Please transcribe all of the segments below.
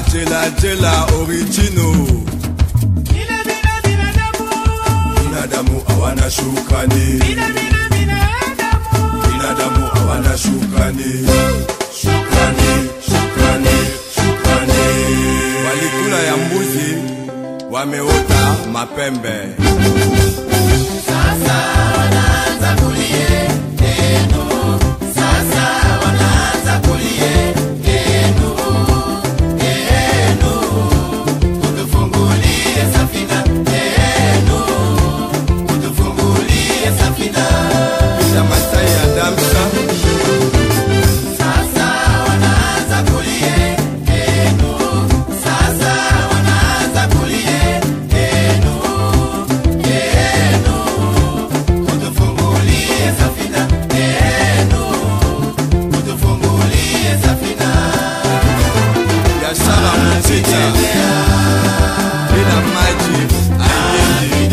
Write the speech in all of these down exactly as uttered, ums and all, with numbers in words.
Jela Jela original. Binadamu hawana shukrani. Binadamu hawana shukrani. Shukrani, shukrani, shukrani. Walikula ya mbuzi, wameota mapembe. Sasa wanaanza kulie tenu. Sasa wanaanza kulie tenu. Tenu. Utufungulie safina. Tenu. Utufungulie safina. Ya Masai ya Damsa. Sasa wanaanza kulie tenu. Sasa wanaanza kulie tenu. Tenu. Utufungulie safina. Tenu. Utufungulie safina. Ya Sara Mtita. Bila maji ayendi.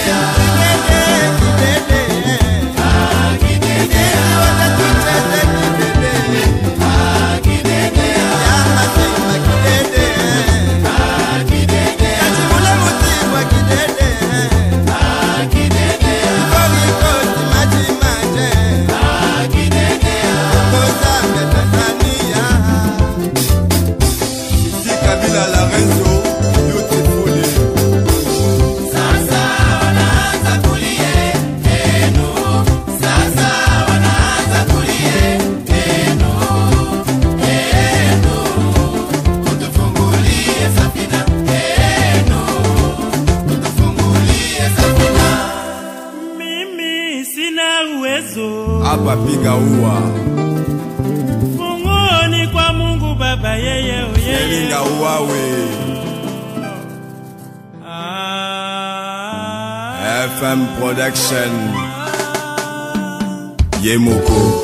Hapa piga uwa. Fungoni kwa Mungu Baba yeye yeye. Elinga uwawe. Ah. F M Production. Yemoko.